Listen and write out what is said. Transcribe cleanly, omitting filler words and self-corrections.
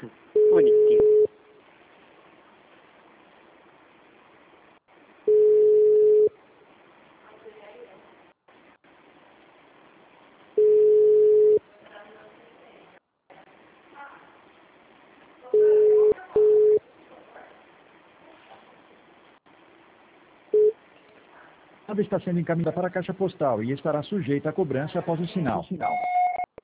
Bonitinho. A chave está sendo encaminhada para a caixa postal e estará sujeita a cobrança após o sinal.